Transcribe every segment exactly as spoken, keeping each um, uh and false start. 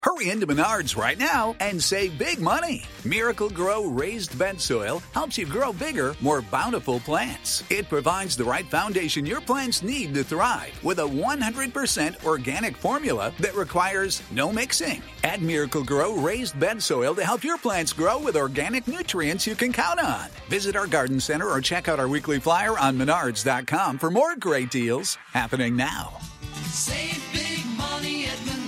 Hurry into Menards right now and save big money. Miracle Grow raised bed soil helps you grow bigger, more bountiful plants. It provides the right foundation your plants need to thrive with a one hundred percent organic formula that requires no mixing. Add Miracle Grow raised bed soil to help your plants grow with organic nutrients you can count on. Visit our garden center or check out our weekly flyer on menards dot com for more great deals happening now. Save big money at Menards.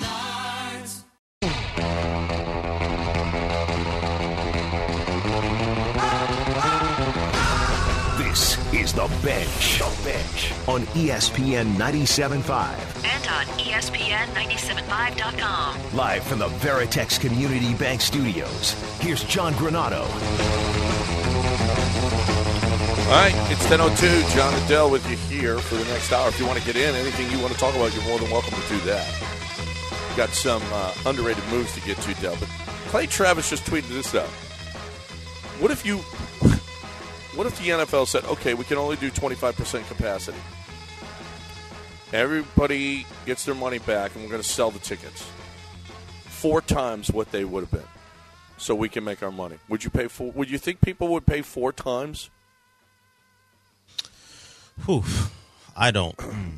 This is The Bench. The Bench on E S P N ninety-seven point five. And on E S P N ninety-seven point five dot com. Live from the Veritex Community Bank Studios, here's John Granato. All right, it's ten oh two. John Adele with you here for the next hour. If you want to get in, anything you want to talk about, you're more than welcome to do that. We've got some uh, underrated moves to get to, Dell. But Clay Travis just tweeted this out. What if you... What if the N F L said, okay, we can only do twenty-five percent capacity? Everybody gets their money back, and we're going to sell the tickets. Four times what they would have been, so we can make our money. Would you pay for? Would you think people would pay four times? Whew, I don't.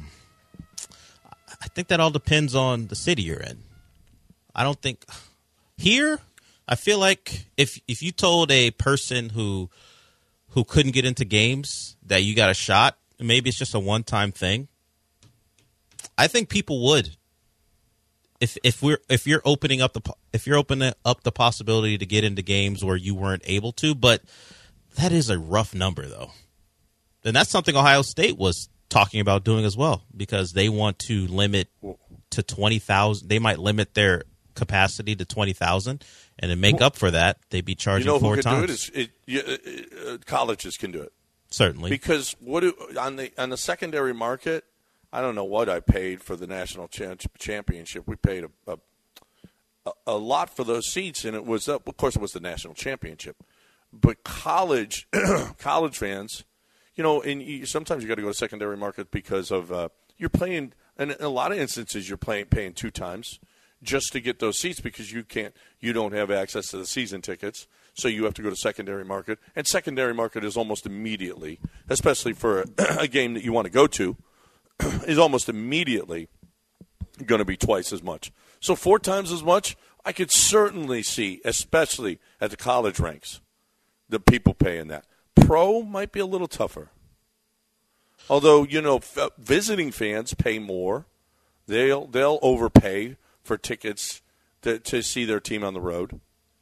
I think that all depends on the city you're in. I don't think here. I feel like if if you told a person who who couldn't get into games that you got a shot, maybe it's just a one-time thing. I think people would. If if we're if you're opening up the if you're opening up the possibility to get into games where you weren't able to, but that is a rough number though. And that's something Ohio State was talking about doing as well, because they want to limit to twenty thousand. They might limit their capacity to twenty thousand, and to make up for that, they'd be charging you know four who can times. Do it? Is, it, it, uh, colleges can do it. Certainly. Because what do, on the on the secondary market, I don't know what I paid for the national cha- championship. We paid a, a a lot for those seats, and it was up. Of course, it was the national championship. But college college fans, you know, and you, sometimes you got to go to secondary market because of uh, you're playing. And in a lot of instances, you're playing paying two times just to get those seats because you can't, you don't have access to the season tickets, so you have to go to secondary market. And secondary market is almost immediately, especially for a, a game that you want to go to, is almost immediately going to be twice as much. So four times as much, I could certainly see, especially at the college ranks, the people paying that. Pro might be a little tougher. Although, you know, f- visiting fans pay more. They'll they'll overpay for tickets to, to see their team on the road.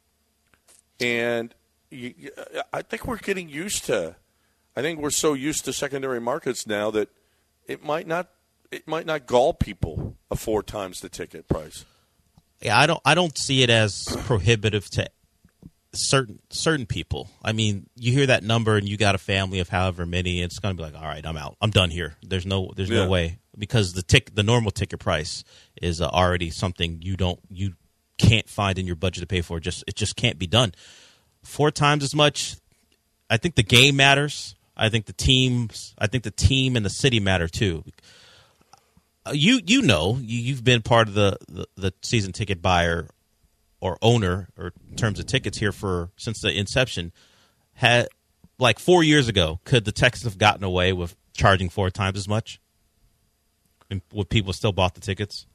And you, I think we're getting used to I think we're so used to secondary markets now that it might not it might not gall people a four times the ticket price. Yeah, I don't I don't see it as prohibitive to certain certain people. I mean, you hear that number and you got a family of however many, it's going to be like, all right, I'm out. I'm done here. There's no there's yeah. no way, because the tick the normal ticket price is uh, already something you don't you can't find in your budget to pay for. Just it just can't be done. Four times as much. I think the game matters. I think the teams. I think the team and the city matter too. Uh, you you know you, you've been part of the, the, the season ticket buyer or owner, or in terms of tickets here for since the inception. Had like four years ago, could the Texans have gotten away with charging four times as much? And would people still bought the tickets?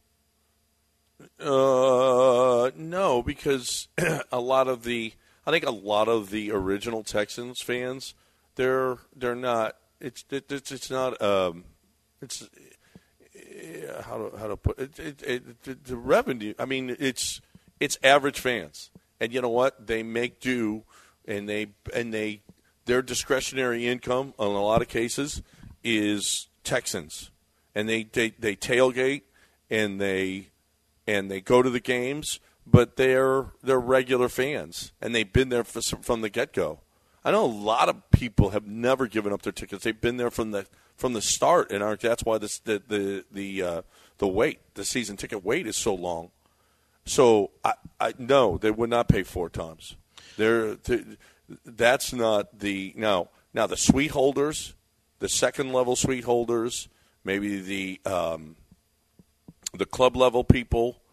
Uh, no, because a lot of the, I think a lot of the original Texans fans, they're they're not. It's it, it's it's not. Um, it's how to how to put it, it, it, it. The revenue. I mean, it's. It's average fans, and you know what? They make do, and they and they their discretionary income in a lot of cases is Texans, and they they, they tailgate and they and they go to the games, but they're they're regular fans, and they've been there for, from the get go. I know a lot of people have never given up their tickets; they've been there from the from the start, and aren't that's why this, the the the uh, the wait, the season ticket wait is so long. So, I, I no, they would not pay four times. They're, that's not the now. Now the suite holders, the second level suite holders, maybe the um, the club level people,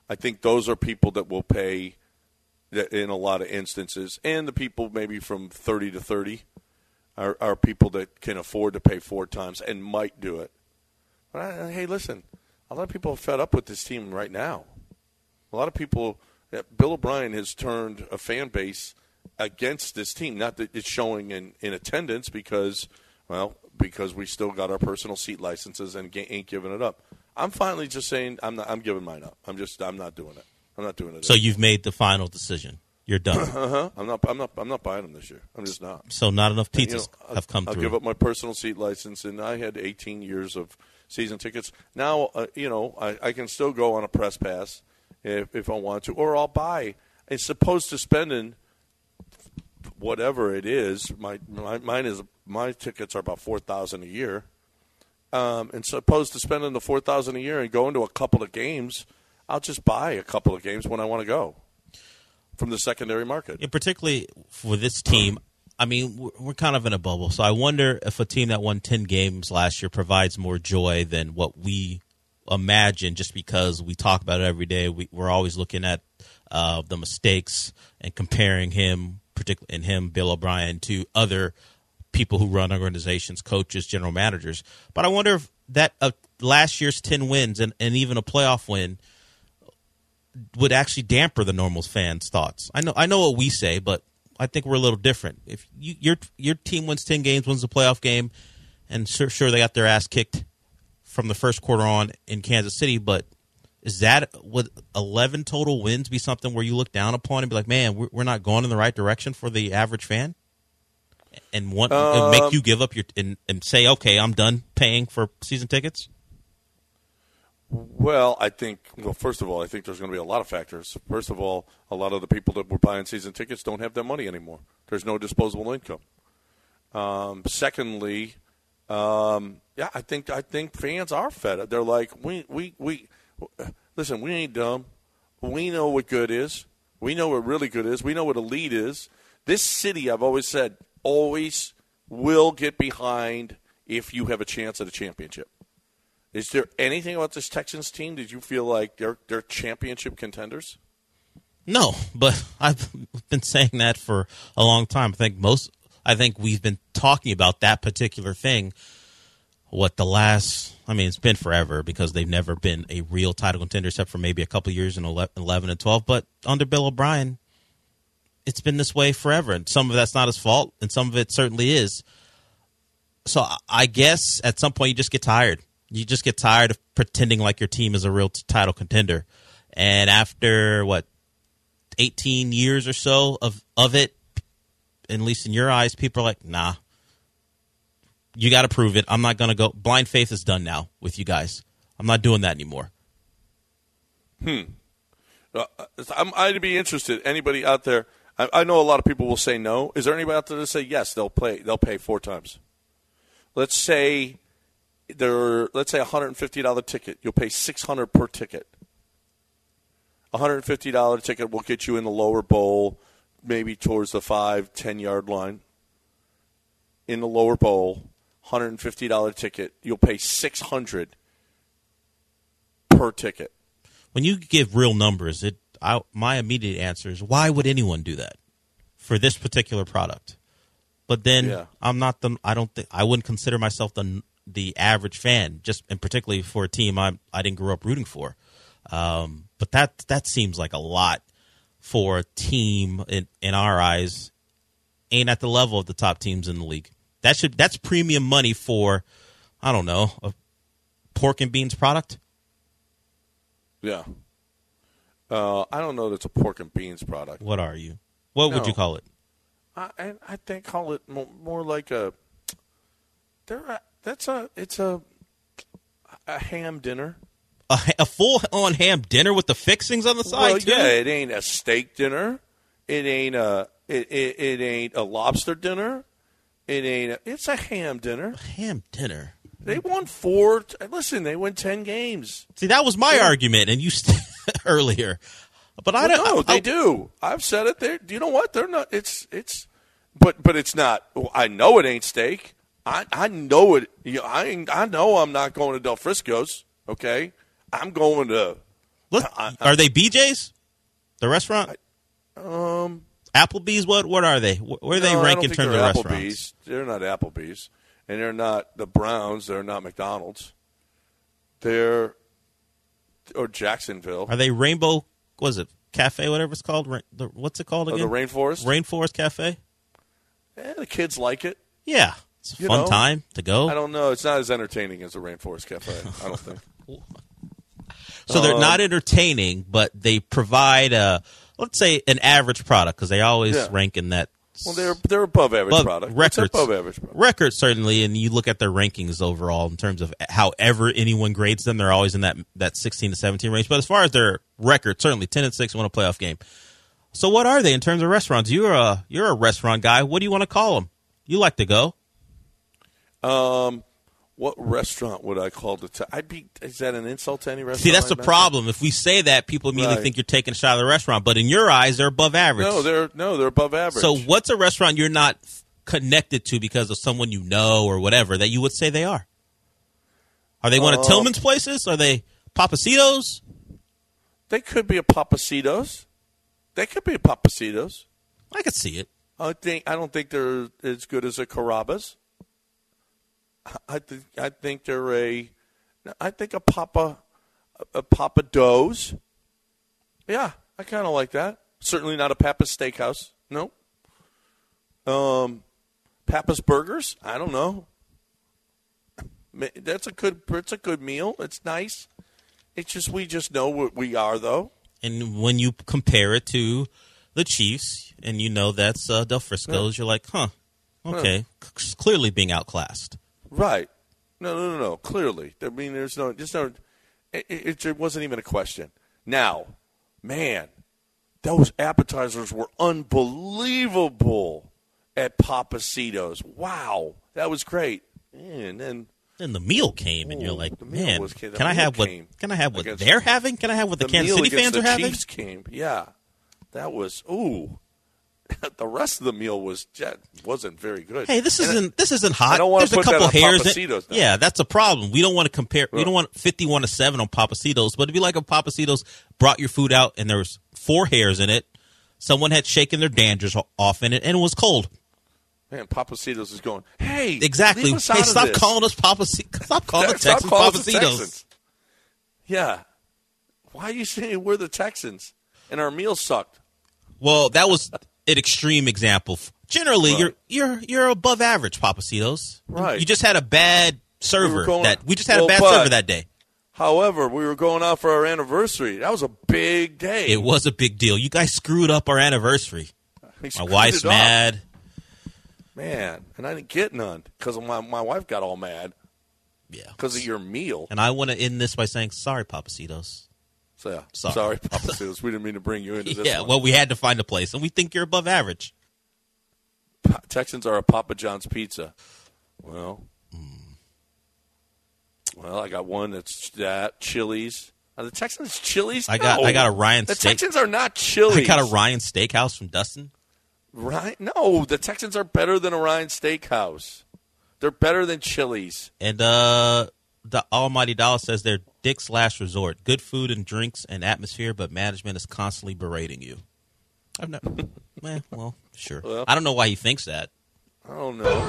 I think those are people that will pay in a lot of instances, and the people maybe from thirty to thirty are, are people that can afford to pay four times and might do it. But I, hey, listen, a lot of people are fed up with this team right now. A lot of people, Bill O'Brien has turned a fan base against this team. Not that it's showing in, in attendance because, well, because we still got our personal seat licenses and ain't giving it up. I'm finally just saying I'm not. I'm giving mine up. I'm just. I'm not doing it. I'm not doing it. So you've made the final decision. You're done. uh-huh. I'm not. I'm not. I'm not buying them this year. I'm just not. So not enough pizzas and, you know, have come I'll through. I'll give up my personal seat license, and I had eighteen years of season tickets. Now, uh, you know, I, I can still go on a press pass if, if I want to, or I'll buy. As opposed to spending whatever it is. My, my mine is my tickets are about four thousand a year. Um, and so opposed to spending the four thousand a year and going to a couple of games, I'll just buy a couple of games when I want to go from the secondary market. Yeah, particularly for this team, I mean, we're, we're kind of in a bubble. So I wonder if a team that won ten games last year provides more joy than what we imagine, just because we talk about it every day. We, we're always looking at uh, the mistakes and comparing him, particularly in him, Bill O'Brien, to other people who run organizations, coaches, general managers. But I wonder if that uh, last year's ten wins and, and even a playoff win would actually damper the normal fans' thoughts. I know I know what we say, but I think we're a little different. If you, your your team wins ten games, wins the playoff game, and sure, sure they got their ass kicked from the first quarter on in Kansas City, but is that, would eleven total wins be something where you look down upon and be like, man, we're, we're not going in the right direction for the average fan? And want um, and make you give up your and, and say, okay, I'm done paying for season tickets? Well, I think, well, first of all, I think there's going to be a lot of factors. First of all, a lot of the people that were buying season tickets don't have that money anymore. There's no disposable income. Um, secondly, um, yeah, I think I think fans are fed up. They're like, we we we listen, we ain't dumb. We know what good is. We know what really good is. We know what elite is. This city, I've always said, always will get behind if you have a chance at a championship. Is there anything about this Texans team? Did you feel like they're they're championship contenders? No, but I've been saying that for a long time. I think most. I think we've been talking about that particular thing. What the last? I mean, it's been forever because they've never been a real title contender except for maybe a couple of years in eleven and twelve. But under Bill O'Brien, it's been this way forever, and some of that's not his fault, and some of it certainly is. So I guess at some point you just get tired. You just get tired of pretending like your team is a real t- title contender. And after, what, eighteen years or so of, of it, at least in your eyes, people are like, nah, you got to prove it. I'm not going to go. Blind faith is done now with you guys. I'm not doing that anymore. Hmm. Uh, I'm, I'd be interested. Anybody out there, I, I know a lot of people will say no. Is there anybody out there that say yes, they'll play, they'll pay four times? Let's say... They're, let's say a one hundred fifty dollars ticket. You'll pay six hundred dollars per ticket. A one hundred fifty dollars ticket will get you in the lower bowl, maybe towards the five, ten-yard line. In the lower bowl, one hundred fifty dollars ticket. You'll pay six hundred dollars per ticket. When you give real numbers, it I, my immediate answer is, why would anyone do that for this particular product? But then yeah. I'm not the. I don't think I wouldn't consider myself the. the average fan, just and particularly for a team I I didn't grow up rooting for. Um, but that that seems like a lot for a team in, in our eyes ain't at the level of the top teams in the league. That should that's premium money for, I don't know, a pork and beans product. Yeah. Uh, I don't know that's a pork and beans product. What are you? What no. would you call it? I I think call it more, more like a. There, that's a. It's a. A ham dinner. A, a full-on ham dinner with the fixings on the side. Well, too? yeah, it ain't a steak dinner. It ain't a. It, it it ain't a lobster dinner. It ain't. A, it's a ham dinner. A ham dinner. They won four. Listen, they won ten games. See, that was my yeah. argument, and you st- earlier. But I well, don't. No, I, they I, do. I've said it. There. You know what? They're not. It's it's. But but it's not. I know it ain't steak. I I know it. You know, I ain't, I know I'm not going to Del Frisco's. Okay, I'm going to Look, I, I, are they B J's? The restaurant? I, um, Applebee's? What What are they? Where do they no, rank I don't in think terms they're of Applebee's. restaurants? They're not Applebee's, and they're not the Browns. They're not McDonald's. They're or Jacksonville. Are they Rainbow? What is it? Cafe, whatever it's called. Ra- the, what's it called Oh, again? the Rainforest. Rainforest Cafe. Eh, the kids like it. Yeah, it's a You fun know, time to go. I don't know. It's not as entertaining as the Rainforest Cafe. I don't think. So they're Um, not entertaining, but they provide a, let's say, an average product because they always Yeah. rank in that. Well, they're they're above average above product. records, It's above average product. records certainly, and you look at their rankings overall in terms of however anyone grades them, they're always in that that sixteen to seventeen range. But as far as their record, certainly ten and six won a playoff game. So what are they in terms of restaurants? You're a you're a restaurant guy. What do you want to call them? You like to go? Um, what restaurant would I call the? T- I'd be. Is that an insult to any restaurant? See, that's I the mentioned? problem. If we say that, people immediately Right. think you're taking a shot of the restaurant. But in your eyes, they're above average. No, they're no, they're above average. So what's a restaurant you're not connected to because of someone you know or whatever that you would say they are? Are they one of Um, Tillman's places? Are they Papacitos? they could be a Papacitos. They could be a Papacitos. I could see it. I think. I don't think they're as good as a Carrabba's. I think. I think they're a. I think a Papa, a Papa Do's. Yeah, I kind of like that. Certainly not a Papa's Steakhouse. No. Um, Papa's Burgers. I don't know. That's a good. It's a good meal. It's nice. It's just we just know what we are though. And when you compare it to the Chiefs, and you know that's uh, Del Frisco's, you're like, huh, okay, C- clearly being outclassed. Right. No, no, no, no. Clearly. I mean, there's no, just no, it, it, it wasn't even a question. Now, man, those appetizers were unbelievable at Papacitos. Wow. That was great. And then, Then the meal came, and you're Ooh, like, the meal man, was- the can I meal have what? came Can I have what against- they're having? Can I have what the, the Kansas meal City against fans the are having? Chiefs came. Yeah. That was, ooh. The rest of the meal was just, wasn't very good. Hey, this And isn't this isn't hot. I don't wanna There's a put that couple on hairs. in- Papacitos now. yeah, that's a problem. We don't want to compare. We Yeah. don't want fifty-one to seven on Papacitos. But it'd be like if Papacitos brought your food out and there was four hairs in it. Someone had shaken their dandruff off in it, and it was cold. Man, Papacitos is going, hey, Exactly. leave us Hey, out of stop this. calling us Papacitos. Stop calling the Stop Texans calling us the Papacitos. Texans. Yeah. Why are you saying we're the Texans and our meal sucked? Well, that was an extreme example. Generally, Right. you're you're you're above average, Papacitos. Right. You just had a bad server going- that we just had Well, a bad but- server that day. However, we were going out for our anniversary. That was a big day. It was a big deal. You guys screwed up our anniversary. We My screwed wife's it up. mad. Man, and I didn't get none because my, my wife got all mad Yeah. because of your meal. And I want to end this by saying sorry, Papacitos. So, yeah. Sorry. Sorry, Papacitos. We didn't mean to bring you into this Yeah, one. well, we had to find a place, and we think you're above average. Pa- Texans are a Papa John's pizza. Well, well, I got one that's that Chili's. Are the Texans Chili's? I got No. I got a Ryan The steak. Texans are not Chili's. I got a Ryan Steakhouse from Dustin. Ryan? No, the Texans are better than a Ryan Steakhouse. They're better than Chili's. And uh, the Almighty Dollar says they're Dick's Last Resort. Good food and drinks and atmosphere, but management is constantly berating you. I've never. eh, well, sure. Well. I don't know why he thinks that. I don't know.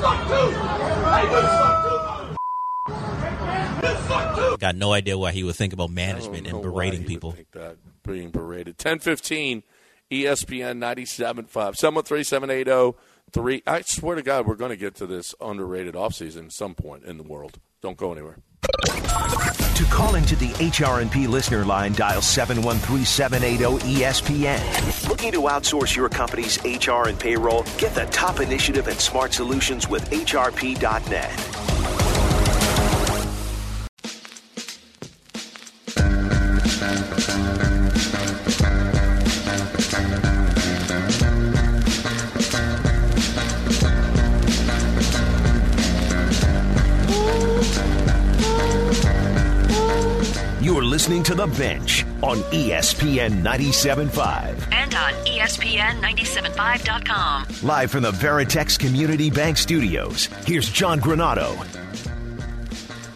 Got no idea why he would think about I management don't and know why berating he would people. think that, being berated. ten fifteen, E S P N ninety-seven point five. seven one three, seven eight zero, three. I swear to God, we're going to get to this underrated offseason at some point in the world. Don't go anywhere. To call into the H R and P listener line, dial seven one three, seven eight zero, E S P N. Looking to outsource your company's H R and payroll? Get the top initiative and smart solutions with H R P dot net. You're listening to The Bench on E S P N ninety-seven point five. And on E S P N nine seven five dot com. Live from the Veritex Community Bank Studios, here's John Granado.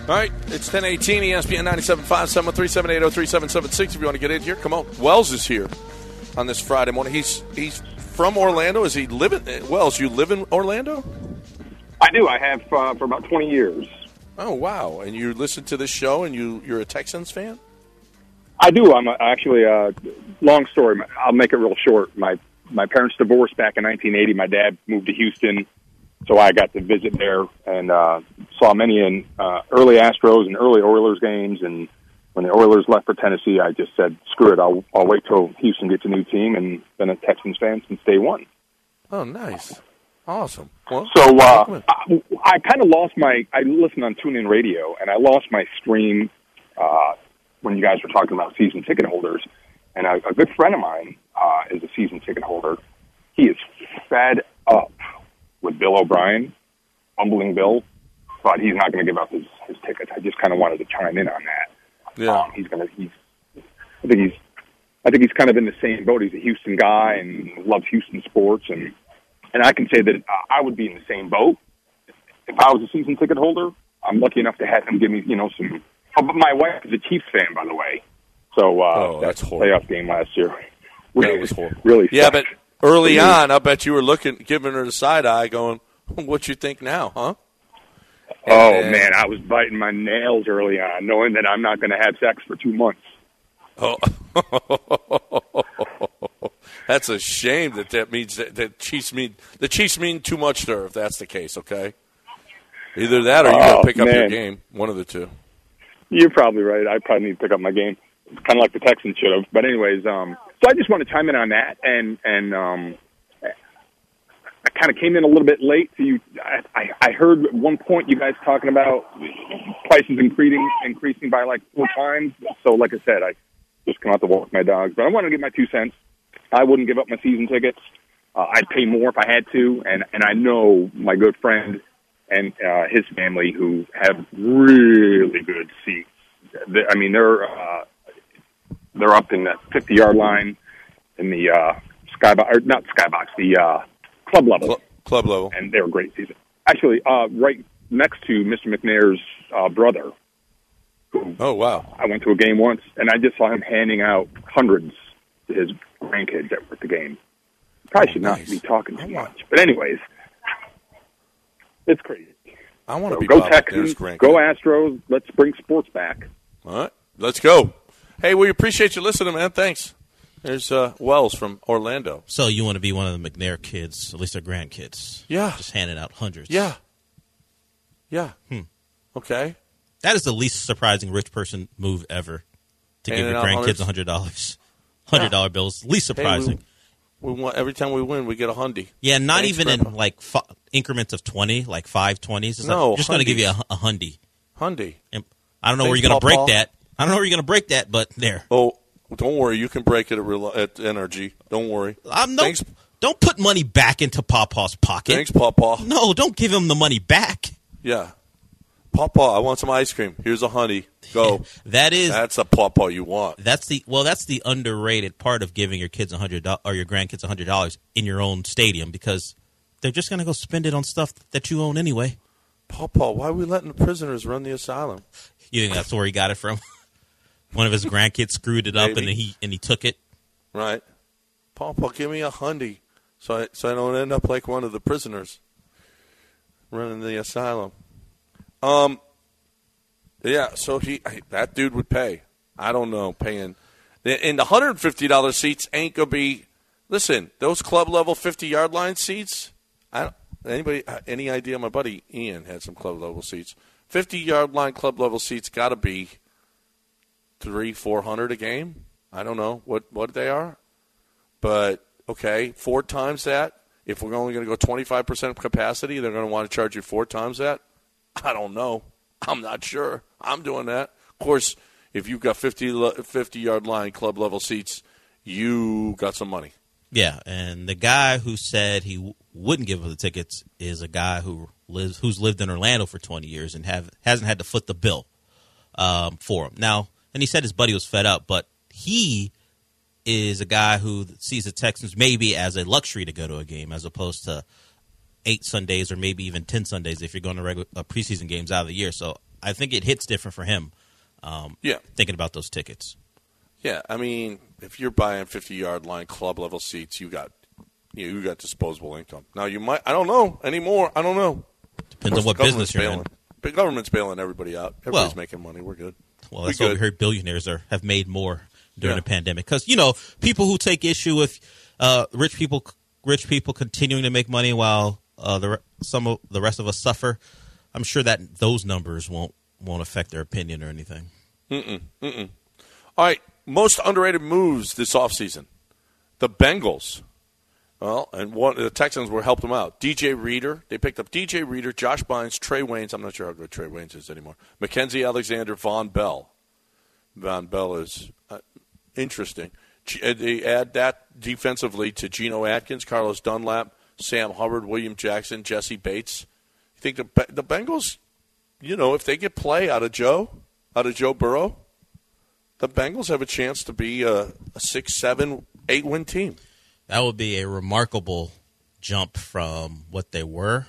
All right, it's ten eighteen, E S P N ninety-seven point five, seven one three, seven eight zero, three seven seven six if you want to get in here. Come on. Wells is here on this Friday morning. He's he's from Orlando. Is he living? Wells, you live in Orlando? I do. I have uh, for about twenty years. Oh, wow. And you listen to this show and you, you're a Texans fan? I do. I'm a, actually, uh, long story. I'll make it real short. My, my parents divorced back in nineteen eighty. My dad moved to Houston. So I got to visit there and uh, saw many in uh, early Astros and early Oilers games. And when the Oilers left for Tennessee, I just said, screw it, I'll, I'll wait till Houston gets a new team, and been a Texans fan since day one. Oh, nice. Awesome. Well, so uh, I, I kind of lost my – I listened on TuneIn Radio, and I lost my stream uh, when you guys were talking about season ticket holders. And a, a good friend of mine uh, is a season ticket holder. He is fed up with Bill O'Brien, humbling Bill, but he's not going to give up his, his tickets. I just kind of wanted to chime in on that. Yeah, um, he's going to. He's. I think he's. I think he's kind of in the same boat. He's a Houston guy and loves Houston sports, and and I can say that I would be in the same boat if I was a season ticket holder. I'm lucky enough to have him give me, you know, some. Oh, but my wife is a Chiefs fan, by the way. So uh, oh, that's that horrible. playoff game last year. That was horrible. Really. Yeah, sucked. but early on, I bet you were looking, giving her the side eye, going, "What you think now, huh?" Oh and, man, I was biting my nails early on, knowing that I'm not going to have sex for two months. Oh, that's a shame that that means that, that Chiefs mean the Chiefs mean too much to her. If that's the case, okay. Either that, or you got oh, to pick up man. your game. One of the two. You're probably right. I probably need to pick up my game, kind of like the Texans should have. But anyways, um, so I just want to chime in on that, and and um, I kind of came in a little bit late. So you, I, I heard at one point you guys talking about prices increasing increasing by like four times. So like I said, I just come out to walk my dogs, but I want to get my two cents. I wouldn't give up my season tickets. Uh, I'd pay more if I had to, and and I know my good friend and uh, his family who have really good seats. They, I mean, they're uh, they're up in the fifty-yard line in the uh, skybox, or not skybox, the uh, club level. Cl- club level, and they were great season. Actually, uh, right next to Mister McNair's uh, brother. Who oh wow! I went to a game once, and I just saw him handing out hundreds to his grandkids that were at the game. Probably oh, should nice. not be talking too much, but anyways. It's crazy. I want to so be go Bob Texans, McNair's go Astros. Let's bring sports back. All right, let's go. Hey, we appreciate you listening, man. Thanks. There's uh, Wells from Orlando. So you want to be one of the McNair kids, at least their grandkids? Yeah. Just handing out hundreds. Yeah. Yeah. Hmm. Okay. That is the least surprising rich person move ever. To Handing give your out grandkids hundreds. one hundred dollars. one hundred dollars Yeah. bills. Least surprising. Hey, we, we want, every time we win, we get a hundy. Yeah, not Thanks, even Grandpa. in like f- increments of twenty, like five twenties. It's No, like, just going to hundies. give you a, a hundy. Hundy. And I don't know Thanks, where you're going to break Pawpaw. that. I don't know where you're going to break that, but there. Oh, don't worry. You can break it at, Rel- at Energy. Don't worry. I'm no, Thanks. Don't put money back into Pawpaw's pocket. Thanks, Pawpaw. No, don't give him the money back. Yeah. Pawpaw, I want some ice cream. Here's a honey. Go. That is That's a Pawpaw you want. That's the well. That's the underrated part of giving your kids a hundred or your grandkids a hundred dollars in your own stadium, because they're just going to go spend it on stuff that you own anyway. Pawpaw, why are we letting the prisoners run the asylum? You think that's where he got it from? One of his grandkids screwed it up, Maybe. and then he and he took it. Right. Pawpaw, give me a hundy, so I so I don't end up like one of the prisoners running the asylum. Um. Yeah, so he that dude would pay. I don't know, paying. And the one hundred fifty dollars seats ain't going to be, listen, those club level fifty-yard line seats, I don't, anybody, any idea? My buddy Ian had some club level seats. fifty-yard line club level seats got to be three, four hundred a game. I don't know what, what they are. But, okay, four times that. If we're only going to go twenty-five percent capacity, they're going to want to charge you four times that. I don't know. I'm not sure. I'm doing that. Of course, if you've got fifty-yard line club level seats, you got some money. Yeah, and the guy who said he w- wouldn't give up the tickets is a guy who lives who's lived in Orlando for twenty years and have hasn't had to foot the bill um, for him. Now, and he said his buddy was fed up, but he is a guy who sees the Texans maybe as a luxury to go to a game as opposed to eight Sundays or maybe even ten Sundays if you're going to regular uh, preseason games out of the year. So I think it hits different for him. Um, yeah, thinking about those tickets. Yeah, I mean, if you're buying fifty-yard line club level seats, you got you, know, you got disposable income. Now you might, I don't know anymore. I don't know. Depends on what business you're bailing. in. The government's bailing everybody out. Everybody's well, making money. We're good. Well, that's We're what good. we heard. Billionaires are have made more during Yeah. the pandemic because you know people who take issue with uh, rich people, rich people continuing to make money while uh, the some of the rest of us suffer. I'm sure that those numbers won't won't affect their opinion or anything. Mm-mm, mm-mm. All right, most underrated moves this offseason. The Bengals. Well, and one the Texans were helped them out. D J Reader. They picked up D J Reader, Josh Bynes, Trey Waynes. I'm not sure how good Trey Waynes is anymore. Mackenzie Alexander, Von Bell. Von Bell is uh, interesting. G- uh, They add that defensively to Geno Atkins, Carlos Dunlap, Sam Hubbard, William Jackson, Jesse Bates. You think the Be- the Bengals, you know, if they get play out of Joe, out of Joe Burrow, the Bengals have a chance to be a, a six, seven, eight win team. That would be a remarkable jump from what they were.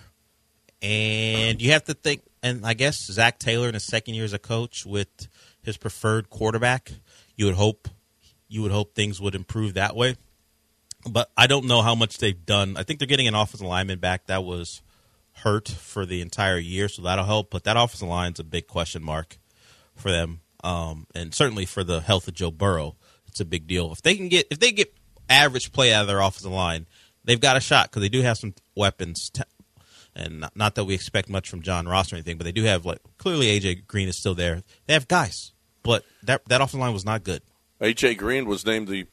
And you have to think, and I guess Zach Taylor in his second year as a coach with his preferred quarterback, you would hope you would hope things would improve that way. But I don't know how much they've done. I think they're getting an offensive lineman back that was hurt for the entire year, so that'll help. But that offensive line's a big question mark for them, um, and certainly for the health of Joe Burrow, it's a big deal. If they can get if they get average play out of their offensive line, they've got a shot because they do have some weapons. T- and not, not that we expect much from John Ross or anything, but they do have, like, clearly A J Green is still there. They have guys, but that that offensive line was not good. A J Green was named the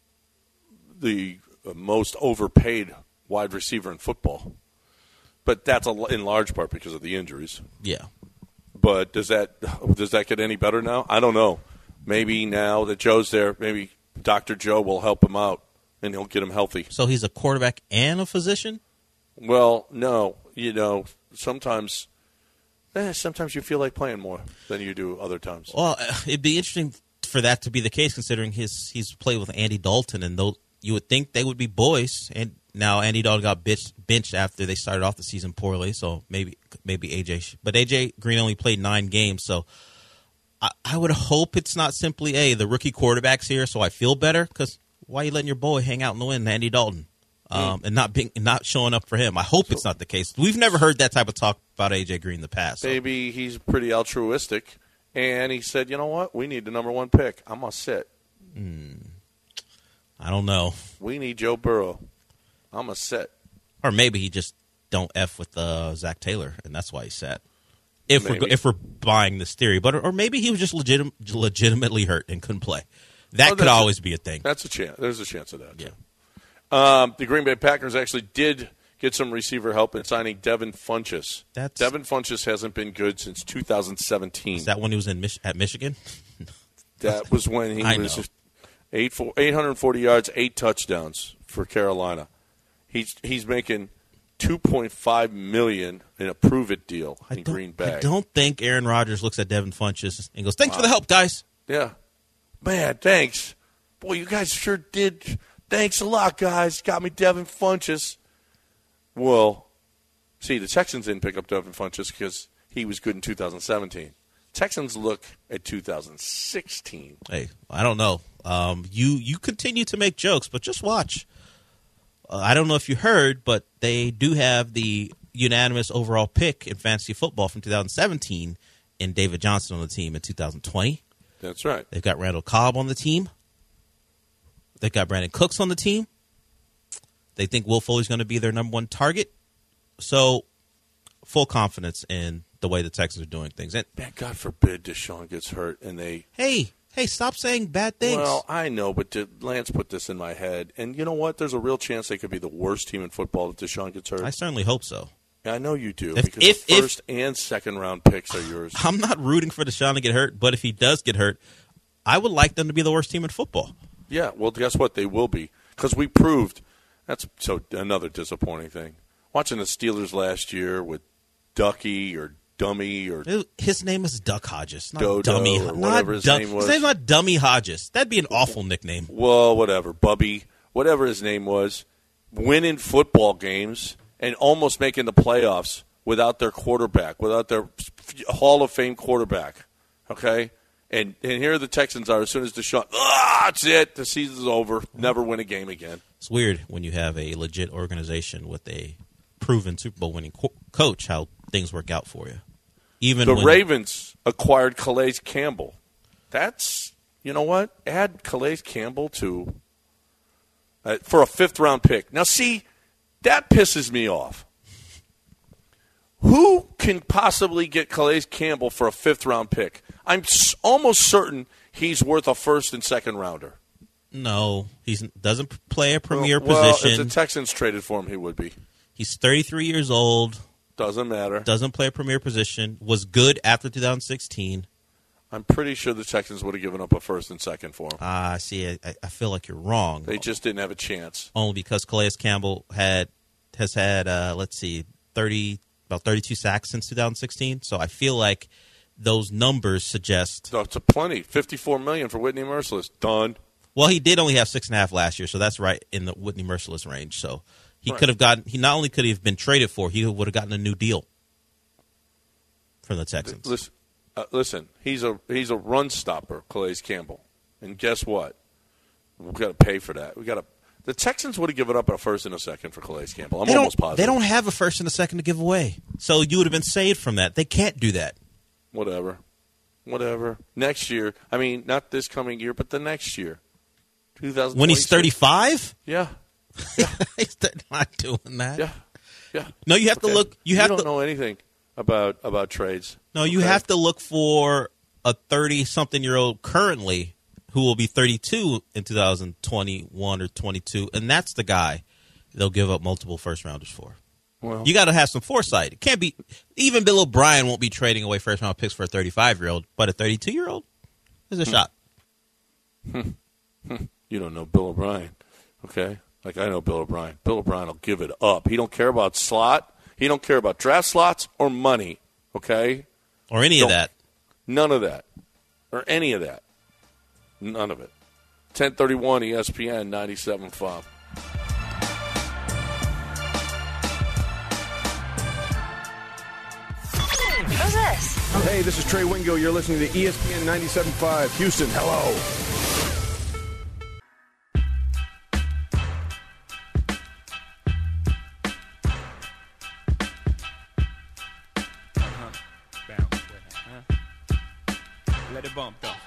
the most overpaid wide receiver in football, but that's a, in large part because of the injuries. Yeah. But does that does that get any better now? I don't know. Maybe now that Joe's there, maybe Doctor Joe will help him out and he'll get him healthy. So he's a quarterback and a physician? Well, no. You know, sometimes eh, sometimes you feel like playing more than you do other times. Well, it'd be interesting for that to be the case, considering his he's played with Andy Dalton, and those, you would think they would be boys. And now Andy Dalton got bitched, benched after they started off the season poorly, so maybe maybe A J. But A J Green only played nine games, so I, I would hope it's not simply, hey, the rookie quarterback's here, so I feel better, because why are you letting your boy hang out in the wind, Andy Dalton? Um, and not being not showing up for him. I hope it's not the case. We've never heard that type of talk about A J Green in the past. So. Maybe he's pretty altruistic, and he said, you know what? We need the number one pick. I'm going to sit. Mm, I don't know. We need Joe Burrow. I'm going to sit. Or maybe he just don't F with uh, Zach Taylor, and that's why he sat. If Maybe. we're if we're buying this theory, but or maybe he was just legit, legitimately hurt and couldn't play. That Oh, could that's always a, be a thing. That's a chance. There's a chance of that. Yeah. Um, the Green Bay Packers actually did get some receiver help in signing Devin Funchess. That's, Devin Funchess hasn't been good since two thousand seventeen. Is that when he was in Mich- at Michigan? That was when he I was know. eight four, eight hundred forty yards, eight touchdowns for Carolina. He's he's making two point five million dollars in a prove-it deal I in don't, Green Bay. I don't think Aaron Rodgers looks at Devin Funchess and goes, "Thanks Wow. for the help, guys." Yeah. Man, thanks. Boy, you guys sure did. Thanks a lot, guys. Got me Devin Funchess. Well, see, the Texans didn't pick up Devin Funchess because he was good in two thousand seventeen. Texans look at two thousand sixteen. Hey, I don't know. Um, you you continue to make jokes, but just watch. Uh, I don't know if you heard, but they do have the unanimous overall pick in fantasy football from two thousand seventeen in David Johnson on the team in two thousand twenty. That's right. They've got Randall Cobb on the team. They've got Brandon Cooks on the team. They think Will Fuller's going to be their number one target. So, full confidence in the way the Texans are doing things. And Man, God forbid Deshaun gets hurt and they. hey, hey, stop saying bad things. Well, I know, but did Lance put this in my head. And you know what? There's a real chance they could be the worst team in football if Deshaun gets hurt. I certainly hope so. I know you do, If- because if- the if- first and second round picks are yours. I'm not rooting for Deshaun to get hurt, but if he does get hurt, I would like them to be the worst team in football. Yeah, well, guess what? They will be, because we proved. That's so another disappointing thing. Watching the Steelers last year with Ducky or Dummy or His name is Duck Hodges, not Dodo Dummy. or not whatever his Dum- name was. His name's not Dummy Hodges. That'd be an awful nickname. well, whatever, Bubby, whatever his name was, winning football games and almost making the playoffs without their quarterback, without their Hall of Fame quarterback, okay? And and here the Texans are as soon as Deshaun, ah, that's it, the season's over, never win a game again. It's weird when you have a legit organization with a proven Super Bowl winning co- coach how things work out for you. Even the when Ravens acquired Calais Campbell. That's, you know what? Add Calais Campbell to uh, for a fifth round pick. Now, see, that pisses me off. Who can possibly get Calais Campbell for a fifth round pick? I'm s- almost certain he's worth a first and second rounder. No, he doesn't play a premier well, position. Well, if the Texans traded for him, he would be. He's thirty-three years old. Doesn't matter. Doesn't play a premier position. Was good after two thousand sixteen. I'm pretty sure the Texans would have given up a first and second for him. Ah, uh, see, I, I feel like you're wrong. They just didn't have a chance. Only because Calais Campbell had has had, uh, let's see, thirty about thirty-two sacks since two thousand sixteen. So I feel like those numbers suggest. So it's a plenty. fifty-four million dollars for Whitney Merciless. Done. Well, he did only have six and a half last year, so that's right in the Whitney Merciless range. So he right. could have gotten. He not only could he have been traded for, he would have gotten a new deal from the Texans. Listen, uh, listen, he's a he's a run stopper, Calais Campbell, and guess what? We've got to pay for that. We got to. The Texans would have given up a first and a second for Calais Campbell. I'm they almost positive. They don't have a first and a second to give away, so you would have been saved from that. They can't do that. Whatever, whatever. Next year, I mean, not this coming year, but the next year. When he's thirty-five? Yeah. yeah. He's not doing that. Yeah. Yeah. No, you have okay. to look. You, you have don't to know anything about about trades. No, you okay? have to look for a thirty-something-year-old currently who will be thirty-two in two thousand twenty-one or twenty-two, and that's the guy they'll give up multiple first-rounders for. Well, you got to have some foresight. It can't be even Bill O'Brien won't be trading away first-round picks for a thirty-five-year-old, but a thirty-two-year-old is a hmm. shot. You don't know Bill O'Brien, okay? Like I know Bill O'Brien. Bill O'Brien will give it up. He don't care about slot. He don't care about draft slots or money, okay? Or any don't, of that. None of that. Or any of that. None of it. ten thirty-one E S P N ninety-seven point five. Who's this? Hey, this is Trey Wingo. You're listening to E S P N ninety-seven point five. Houston, hello. Let it bump, though.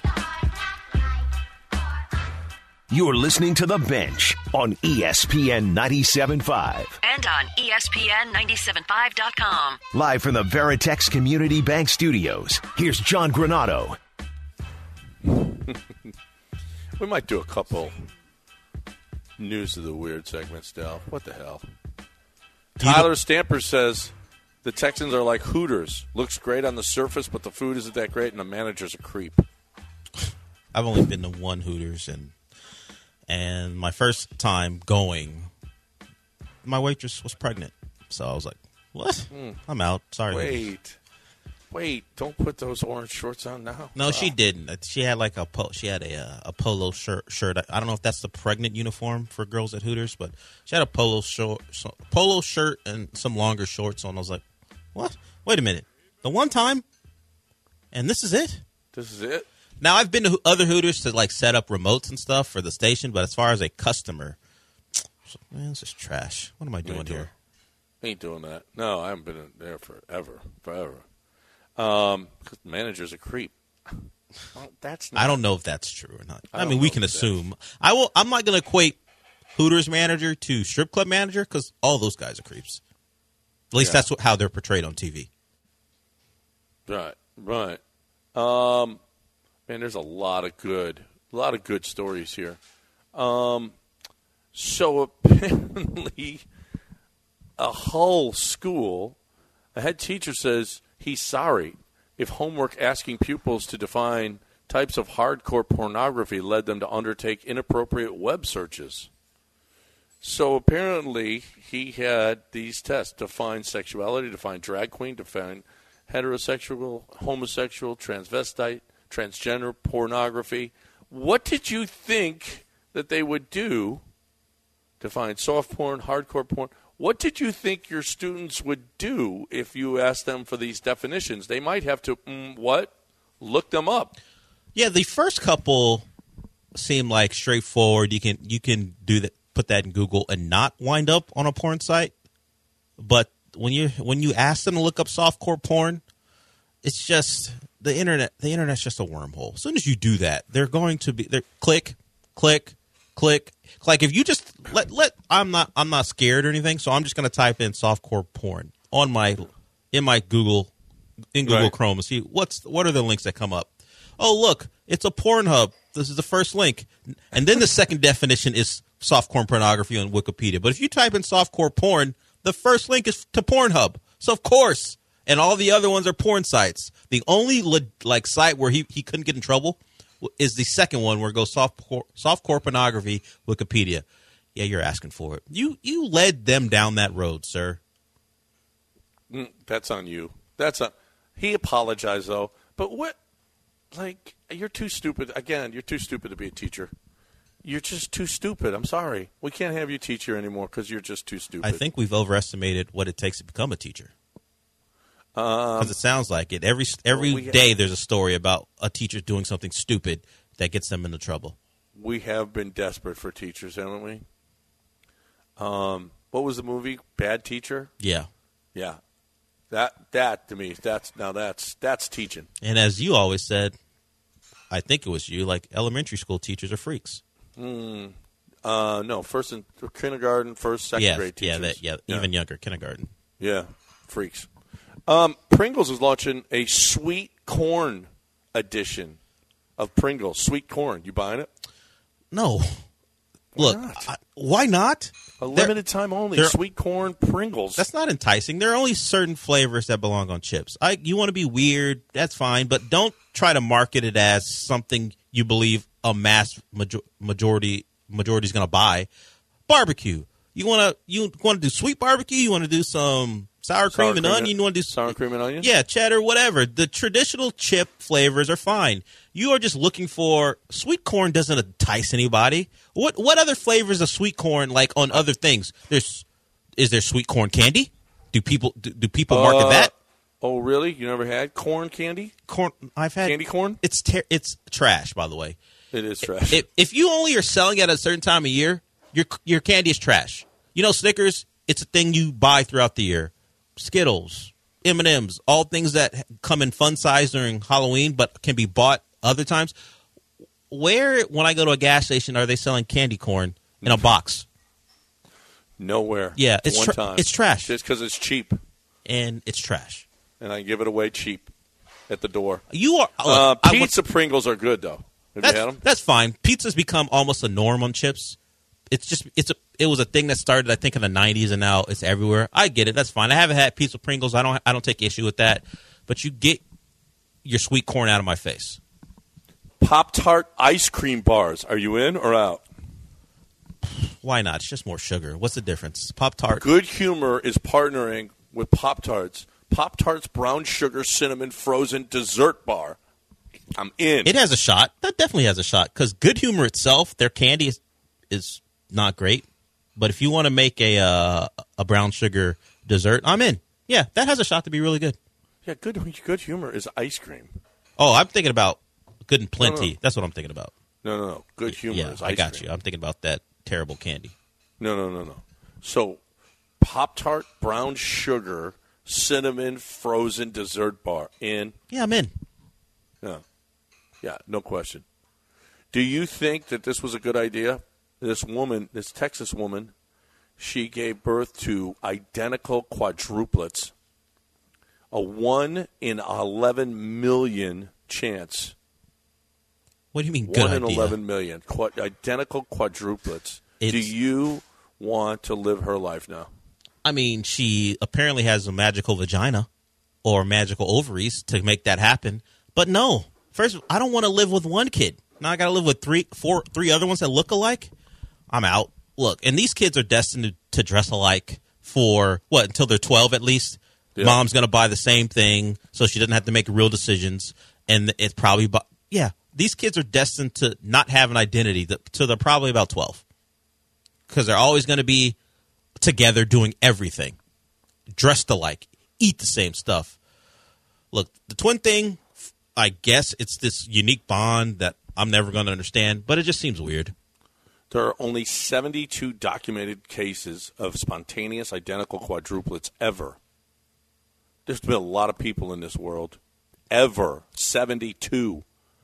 You're listening to The Bench on E S P N ninety-seven point five. And on E S P N ninety-seven point five dot com. Live from the Veritex Community Bank Studios, here's John Granado. We might do a couple news of the weird segments, Dale. What the hell? Tyler Stamper says the Texans are like Hooters. Looks great on the surface, but the food isn't that great, and the manager's a creep. I've only been to one Hooters, and and my first time going, my waitress was pregnant. So I was like, what? Mm. I'm out. Sorry. Wait. Wait. Don't put those orange shorts on now. No, wow. she didn't. She had like a po- she had a a polo shirt shirt. I don't know if that's the pregnant uniform for girls at Hooters, but she had a polo short polo shirt and some longer shorts on. I was like, what? Wait a minute. The one time? And this is it? This is it? Now, I've been to other Hooters to, like, set up remotes and stuff for the station, but as far as a customer, man, this is trash. What am I doing here? Ain't doing that. No, I haven't been in there forever, forever. Um, because the manager's a creep. Well, that's not, I don't know if that's true or not. I, I mean, we can assume. I will. I'm not going to equate Hooters manager to strip club manager because all those guys are creeps. At least yeah. that's what, how they're portrayed on T V. Right, right. Um, man, there's a lot of good, a lot of good stories here. Um, so apparently, a Hull school, a head teacher says he's sorry if homework asking pupils to define types of hardcore pornography led them to undertake inappropriate web searches. So apparently he had these tests: define sexuality, define drag queen, define heterosexual, homosexual, transvestite, transgender pornography. What did you think that they would do to find soft porn, hardcore porn? What did you think your students would do if you asked them for these definitions? They might have to, mm, what? Look them up. Yeah, the first couple seem like straightforward. You can you can do that, put that in Google and not wind up on a porn site. But when you when you ask them to look up softcore porn, it's just the internet. The internet's just a wormhole. As soon as you do that, they're going to be they're click, click, click. Like if you just let let I'm not I'm not scared or anything, so I'm just going to type in softcore porn on my in my Google in Google Right. Chrome and see what's what are the links that come up. Oh, look, it's a Pornhub. This is the first link. And then the second definition is softcore pornography on Wikipedia. But if you type in softcore porn, the first link is to Pornhub. So, of course. And all the other ones are porn sites. The only like site where he, he couldn't get in trouble is the second one where it goes softcore, softcore pornography Wikipedia. Yeah, you're asking for it. You you led them down that road, sir. Mm, that's on you. That's on. He apologized, though. But what? Like, you're too stupid. Again, you're too stupid to be a teacher. You're just too stupid. I'm sorry. We can't have you teach here anymore because you're just too stupid. I think we've overestimated what it takes to become a teacher. Because Um, it sounds like it. Every every well, we day have- there's a story about a teacher doing something stupid that gets them into trouble. we have been desperate for teachers, haven't we? Um, what was the movie? Bad Teacher? Yeah. Yeah. That that to me, that's now that's that's teaching. And as you always said, I think it was you, like elementary school teachers are freaks. Mm, uh, no, first and kindergarten, first, second yeah, grade teachers. yeah, that, yeah, even younger, kindergarten. Yeah, freaks. Um, Pringles is launching a sweet corn edition of Pringles. Sweet corn. You buying it? No. Why Look, not? I, why not? A They're- limited time only. they're- Sweet corn Pringles. That's not enticing. There are only certain flavors that belong on chips. I, you want to be weird, that's fine, but don't try to market it as something you believe a mass major- majority majority is going to buy. Barbecue. You want to you want to do sweet barbecue? You want to do some sour cream Sour and cream onion? You want to do sour cream and onion? Yeah, cheddar, whatever. The traditional chip flavors are fine. You are just looking for sweet corn. Doesn't entice anybody. What what other flavors of sweet corn like on other things? There's is there sweet corn candy? Do people do, do people market Uh, that? Oh, really? You never had corn candy? Corn I've had Candy corn? It's ter- it's trash, by the way. It is trash. If if you only are selling it at a certain time of year, your your candy is trash. You know, Snickers, it's a thing you buy throughout the year. Skittles, M and M's, all things that come in fun size during Halloween, but can be bought other times. Where, when I go to a gas station, are they selling candy corn in a box? Nowhere. Yeah, it's One tra- time. it's trash. Just because it's cheap, And it's trash. and I give it away cheap at the door. You are Uh, look, I would- pizza Pringles are good though. Have That's, you had them? that's fine. Pizza's become almost a norm on chips. It's just it's a it was a thing that started I think in the nineties and now it's everywhere. I get it. That's fine. I haven't had pizza Pringles. I don't I don't take issue with that. But you get your sweet corn out of my face. Pop Tart ice cream bars. Are you in or out? Why not? It's just more sugar. What's the difference? Pop Tart. Good Humor is partnering with Pop Tarts. Pop Tarts brown sugar cinnamon frozen dessert bar. I'm in. It has a shot. That definitely has a shot because Good Humor itself, their candy is, is not great. But if you want to make a uh, a brown sugar dessert, I'm in. Yeah, that has a shot to be really good. Yeah, good good humor is ice cream. Oh, I'm thinking about Good and Plenty. No, no. That's what I'm thinking about. No, no, no. Good humor Yeah, is ice I got cream. you. I'm thinking about that terrible candy. No, no, no, no. So, Pop Tart brown sugar cinnamon frozen dessert bar in. Yeah, I'm in. Yeah, yeah, no question. Do you think that this was a good idea? This woman, this Texas woman, she gave birth to identical quadruplets. A one in eleven million chance. What do you mean good One in idea? eleven million. Qu- identical quadruplets. It's- Do you want to live her life now? I mean, she apparently has a magical vagina or magical ovaries to make that happen. But no, first, I don't want to live with one kid. Now I got to live with three, four, three other ones that look alike. I'm out. Look, and these kids are destined to, to dress alike for what until they're twelve at least. Yeah. Mom's going to buy the same thing, so she doesn't have to make real decisions. And it's probably, bu- yeah, these kids are destined to not have an identity until they're probably about twelve. Because they're always going to be together doing everything, dressed alike, eat the same stuff. Look, the twin thing, I guess it's this unique bond that I'm never going to understand, but it just seems weird. There are only seventy-two documented cases of spontaneous identical quadruplets ever. There's been a lot of people in this world. Ever. seventy-two.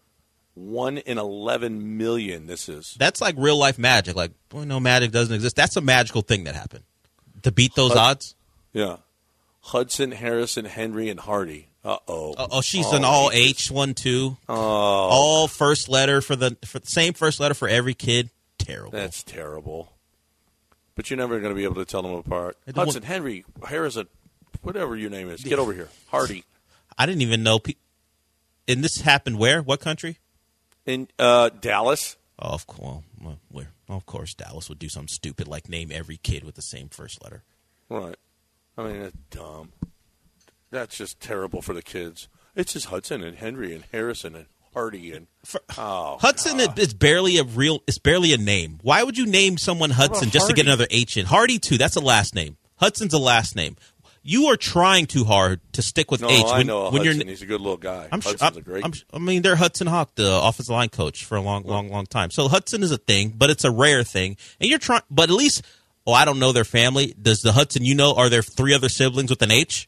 One in eleven million this is. That's like real life magic. Like, boy, no, magic doesn't exist. That's a magical thing that happened. To beat those Hud- odds? Yeah. Hudson, Harrison, Henry, and Hardy. Uh-oh. Oh, she's oh, an all H one, too. Oh. All first letter for the for the same first letter for every kid. Terrible. That's terrible. But you're never going to be able to tell them apart. Hudson, Henry, Harrison, whatever your name is. Get over here. Hardy. I didn't even know. Pe- and this happened where? What country? In uh, Dallas. Oh, of course. Well, where? Well, of course, Dallas would do something stupid like name every kid with the same first letter. Right. I mean, that's dumb. That's just terrible for the kids. It's just Hudson and Henry and Harrison and Hardy and for, oh, Hudson God. is barely a real. It's barely a name. Why would you name someone Hudson just Hardy? to get another H in? Hardy too. That's a last name. Hudson's a last name. You are trying too hard to stick with no, H. I when, know when Hudson. You're, He's a good little guy. I'm sure, Hudson's I'm, a great. I'm, I mean, they're Hudson Hawk, the offensive line coach, for a long, long, long time. So Hudson is a thing, but it's a rare thing. And you're trying, but at least, oh, I don't know their family. Does the Hudson you know? Are there three other siblings with an H?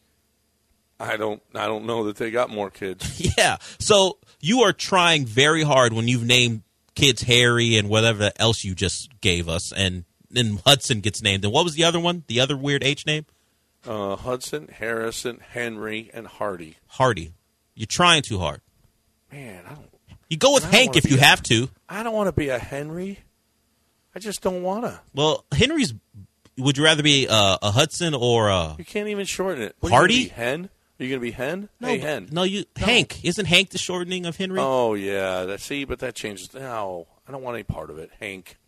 I don't. I don't know that they got more kids. Yeah. So you are trying very hard when you've named kids Harry and whatever else you just gave us, and then Hudson gets named. And what was the other one? The other weird H name? Uh, Hudson, Harrison, Henry, and Hardy. Hardy. You're trying too hard. Man, I don't. You go with I don't Hank wanna if be you a- have to. I don't want to be a Henry. I just don't want to. Well, Henry's. Would you rather be uh, a Hudson or a You can't even shorten it. What, Hardy? Are you gonna be Hen? Are you going to be Hen? no? Hey, but- Hen. No, you Hank. Isn't Hank the shortening of Henry? Oh yeah. That, see, but that changes. No, I don't want any part of it. Hank.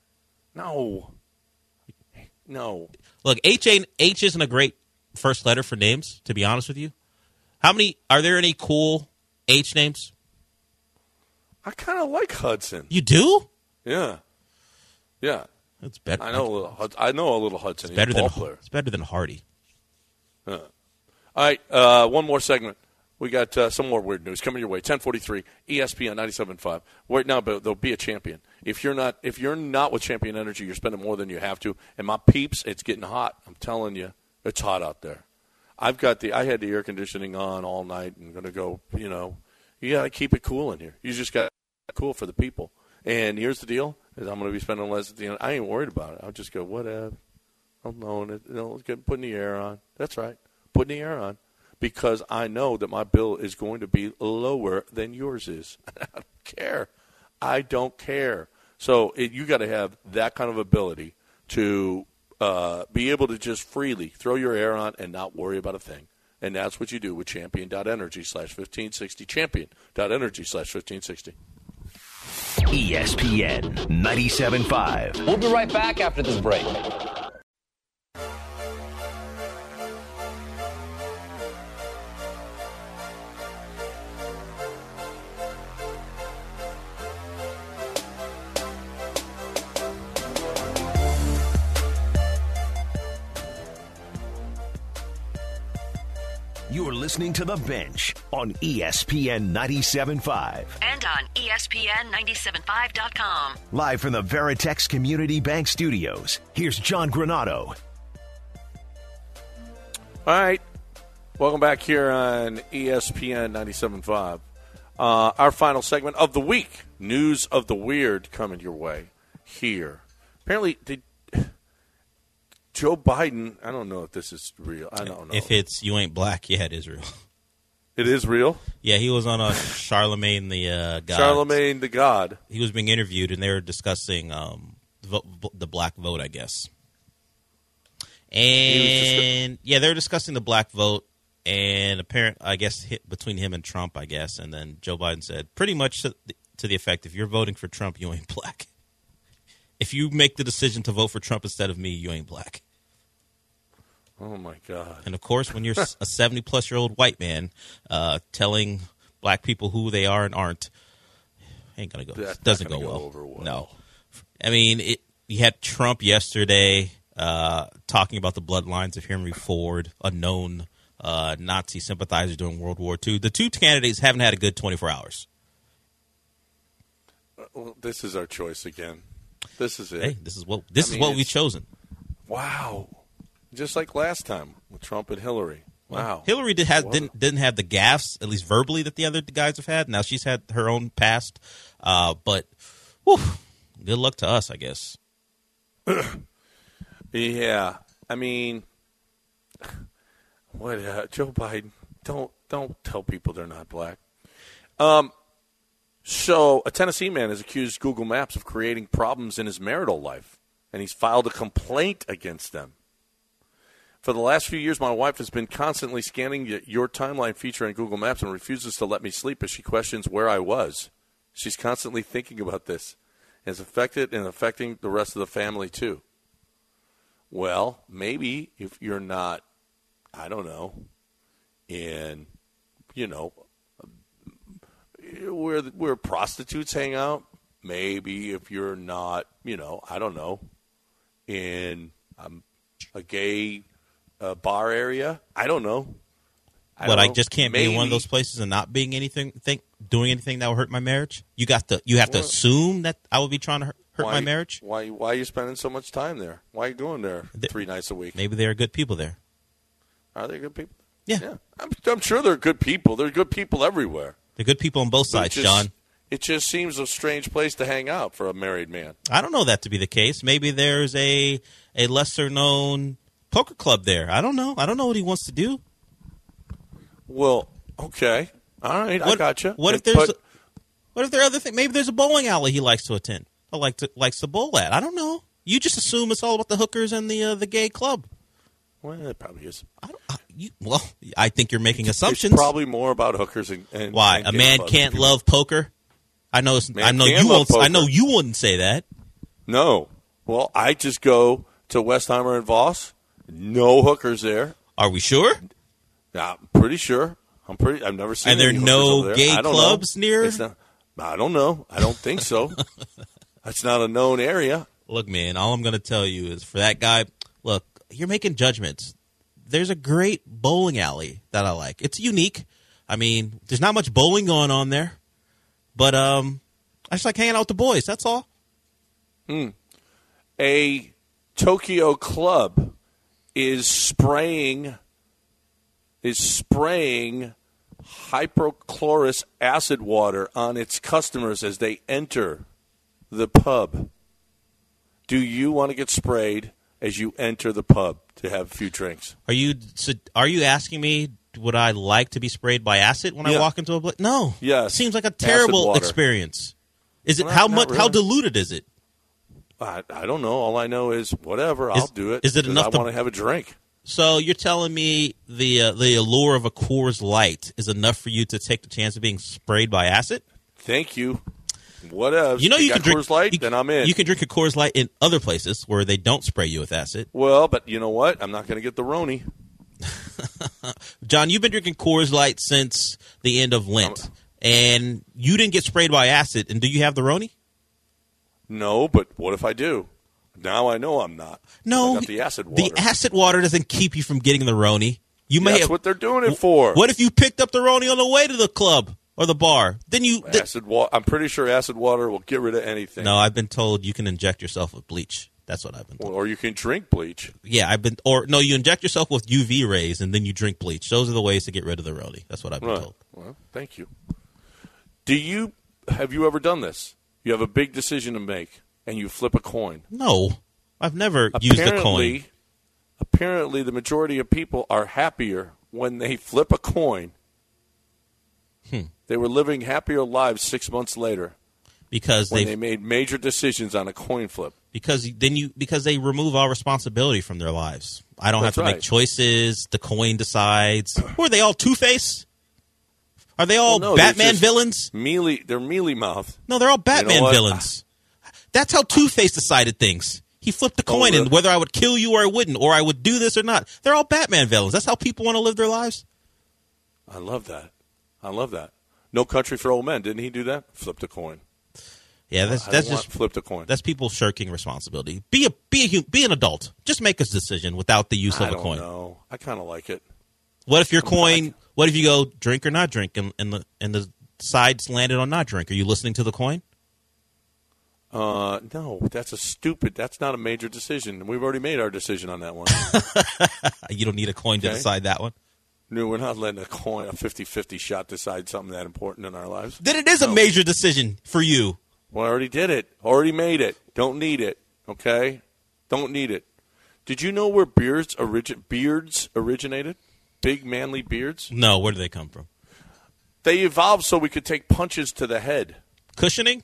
No. No. Look, H ain't, H isn't a great first letter for names. To be honest with you, how many are there? Any cool H names? I kind of like Hudson. You do? Yeah. Yeah. It's better. I know a little. Hud- I know a little Hudson. It's better He's a than ball player. it's better than Hardy. Huh. All right, uh, one more segment. We got uh, some more weird news coming your way. ten forty-three, E S P N ninety-seven point five. Right now, but there'll be a champion. If you're not, if you're not with Champion Energy, you're spending more than you have to. And my peeps, it's getting hot. I'm telling you, it's hot out there. I've got the, I had the air conditioning on all night, and going to go. You know, you got to keep it cool in here. You just got to cool for the people. And here's the deal: is I'm going to be spending less. At the end. I ain't worried about it. I'll just go whatever. I'm knowing it. You know, putting the air on. That's right. Putting the air on, because I know that my bill is going to be lower than yours is. I don't care. I don't care. So it, you got to have that kind of ability to uh, be able to just freely throw your air on and not worry about a thing. And that's what you do with champion.energy slash 1560. Champion.energy slash 1560. E S P N ninety-seven point five. We'll be right back after this break. You're listening to The Bench on E S P N ninety-seven point five. And on E S P N nine seven five dot com. Live from the Veritex Community Bank Studios, here's John Granado. All right. Welcome back here on E S P N ninety-seven point five. Uh, our final segment of the week, News of the Weird, coming your way here. Apparently, did Joe Biden, I don't know if this is real. I don't know. If it's You Ain't Black, yeah, it is real. It is real? Yeah, he was on a Charlemagne the uh, God. Charlemagne the God. He was being interviewed, and they were discussing um, vo- the black vote, I guess. And, yeah, they were discussing the black vote, and apparent, I guess, hit between him and Trump, I guess. And then Joe Biden said, pretty much to the, to the effect, if you're voting for Trump, you ain't black. If you make the decision to vote for Trump instead of me, you ain't black. Oh, my God. And, of course, when you're a seventy-plus-year-old white man uh, telling black people who they are and aren't, ain't going to go. That's Doesn't not go, gonna well. go over well. No. I mean, it, you had Trump yesterday uh, talking about the bloodlines of Henry Ford, a known uh, Nazi sympathizer during World War Two. The two candidates haven't had a good twenty-four hours. Well, this is our choice again. This is it. Hey, this is what this I is mean, what we've chosen. Wow. Just like last time with Trump and Hillary. Wow. Hillary did have, didn't didn't have the gaffes, at least verbally, that the other guys have had. Now she's had her own past. Uh, but, whew, good luck to us, I guess. Yeah. I mean, what uh, Joe Biden, don't don't tell people they're not black. Um. So, a Tennessee man has accused Google Maps of creating problems in his marital life, and he's filed a complaint against them. For the last few years, my wife has been constantly scanning your timeline feature on Google Maps and refuses to let me sleep as she questions where I was. She's constantly thinking about this. It's affected and affecting the rest of the family, too. Well, maybe if you're not, I don't know, in, you know, where where prostitutes hang out, maybe if you're not, you know, I don't know, in um, a gay uh, bar area, I don't know. I But don't I know. just can't maybe. be in one of those places and not being anything, think, doing anything that will hurt my marriage. You got to, you have to Well, assume that I would be trying to hurt, hurt why, my marriage. Why why are you spending so much time there? Why are you going there They- three nights a week? Maybe there are good people there. Are they good people? Yeah, Yeah, I'm, I'm sure they're good people. They're good people everywhere. they're good people on both But it sides, just- John. It just seems a strange place to hang out for a married man. I don't know that to be the case. Maybe there's a a lesser known poker club there. I don't know. I don't know what he wants to do. Well, okay, all right, I What, gotcha. What if And- there's but- what if there are other things? Maybe there's a bowling alley he likes to attend. Or like to likes to bowl at. I don't know. You just assume it's all about the hookers and the uh, the gay club. Well, it probably is. I don't, I, you, well, I think you're making assumptions. It's probably more about hookers and, and Why and a gay man clubs. can't People- love poker? I know. It's, Man I know can you love won't. I poker. know you wouldn't say that. No. Well, I just go to Westheimer and Voss. No hookers there. Are we sure? Yeah, I'm pretty sure. I'm pretty. I've never seen. And there are any hookers no over there. gay I don't clubs know. near? It's not, I don't know. I don't think so. That's not a known area. Look, man. All I'm going to tell you is for that guy. Look, you're making judgments. There's a great bowling alley that I like. It's unique. I mean, there's not much bowling going on there, but um, I just like hanging out with the boys. That's all. Hmm. A Tokyo club is spraying is spraying hypochlorous acid water on its customers as they enter the pub. Do you want to get sprayed as you enter the pub to have a few drinks? Are you so are you asking me would I like to be sprayed by acid when Yeah. I walk into a place? No. Yes. Seems like a Acid terrible water. experience. Is it Well, how not much how really. diluted is it? I, I don't know. All I know is whatever. I'll Is- do it. is it 'cause enough I to- want to have a drink. So you're telling me the uh, the allure of a Coors Light is enough for you to take the chance of being sprayed by acid? Thank you. Whatever. You know you, got can drink Coors Light, you, then I'm in. You can drink a Coors Light in other places where they don't spray you with acid. Well, but you know what? I'm not going to get the Roni. John, you've been drinking Coors Light since the end of Lent, and you didn't get sprayed by acid. And do you have the Roni? No, but what if I do? Now I know I'm not. No, I got the acid water. The acid water doesn't keep you from getting the Roni. You may That's have, what they're doing it for. What if you picked up the Roni on the way to the club or the bar? Then you. th- Acid wa- I'm pretty sure acid water will get rid of anything. no, I've been told you can inject yourself with bleach. That's what I've been told. Or you can drink bleach. Yeah, I've been. Or no, you inject yourself with U V rays and then you drink bleach. Those are the ways to get rid of the Roni. That's what I've been Right. told. Well, thank you. Do you have you ever done this? You have a big decision to make, and you flip a coin. No, I've never used a coin. Apparently, apparently, the majority of people are happier when they flip a coin. Hmm. They were living happier lives six months later Because when they they made major decisions on a coin flip. because then you because they remove all responsibility from their lives. I don't That's have to right. make choices. The coin decides. Who are they all? Two-Face? Are they all Well, no, they're Batman just villains? Mealy, they're mealy mouth. No, they're all Batman what? villains. That's how Two-Face decided things. He flipped the Oh, coin really? and whether I would kill you or I wouldn't, or I would do this or not. They're all Batman villains. That's how people want to live their lives. I love that. I love that. No Country for Old Men. Didn't he do that? Flipped a coin. Yeah, that's I that's don't just want flip the coin. That's people shirking responsibility. Be a be a hu- be an adult. Just make a decision without the use I of a don't coin. know. I kind of like it. What if your I'm coin? not- What if you go drink or not drink, and, and the and the sides landed on not drink? Are you listening to the coin? Uh, no, that's a stupid. That's not a major decision. We've already made our decision on that one. You don't need a coin to Okay. decide that one. No, we're not letting a coin, a fifty-fifty shot, decide something that important in our lives. Then it is No. a major decision for you. Well, I already did it. Already made it. Don't need it. Okay? Don't need it. Did you know where beards, origi- beards originated? Big, manly beards? No, where do they come from? They evolved so we could take punches to the head. Cushioning?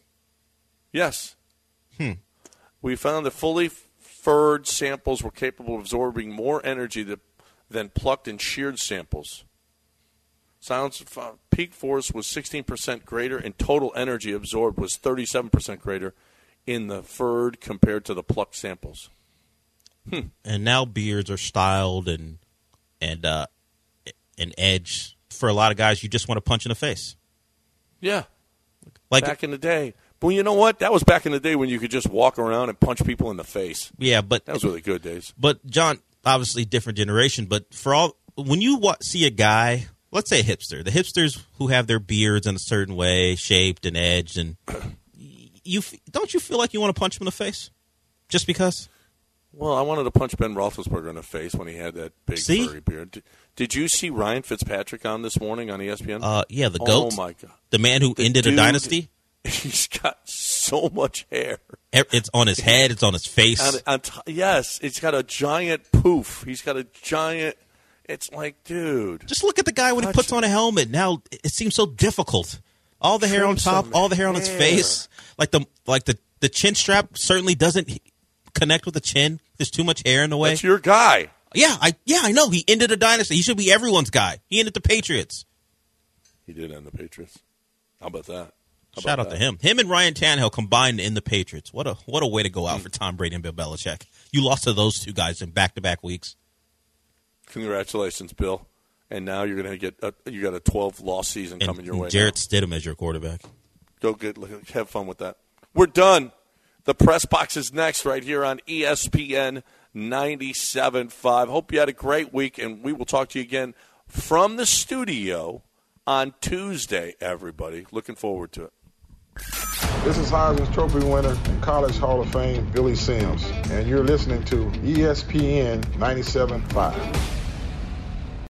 Yes. Hmm. We found that fully furred samples were capable of absorbing more energy than, than plucked and sheared samples. Sounds peak force was sixteen percent greater, and total energy absorbed was thirty-seven percent greater in the furred compared to the plucked samples. Hmm. And now beards are styled and and uh, and edge. For a lot of guys, you just want to punch in the face. Yeah. Like back in the day. But you know what? That was back in the day when you could just walk around and punch people in the face. Yeah, but that was really good days. But John, obviously different generation. But for all, when you wa- see a guy, let's say a hipster, the hipsters who have their beards in a certain way, shaped and edged, and you don't you feel like you want to punch him in the face, just because? Well, I wanted to punch Ben Roethlisberger in the face when he had that big See? furry beard. Did, did you see Ryan Fitzpatrick on this morning on E S P N? Uh, yeah, the goat. Oh my God, the man who The ended dude, a dynasty. He's got so much hair. It's on his head. It's on his face. On, on t- yes, it's got a giant poof. He's got a giant. It's like, dude. Just look at the guy when he puts on a helmet. Now it seems so difficult. All the hair Trim on top, some all the hair on his hair. face. Like the like the, the chin strap certainly doesn't connect with the chin. There's too much hair in the way. That's your guy. Yeah, I yeah I know. He ended a dynasty. He should be everyone's guy. He ended the Patriots. He did end the Patriots. How about that? How Shout about out to that? him. Him and Ryan Tannehill combined in the Patriots. What a what a way to go out for Tom Brady and Bill Belichick. You lost to those two guys in back to back weeks. Congratulations, Bill. And now you're going to get a, you got a twelve loss season And, coming your and way. Jarrett now. Stidham as your quarterback. Go get have fun with that. We're done. The press box is next right here on E S P N ninety-seven point five. Hope you had a great week, and we will talk to you again from the studio on Tuesday, everybody. Looking forward to it. This is Heisman Trophy winner and College Hall of Fame Billy Sims, and you're listening to E S P N ninety-seven point five.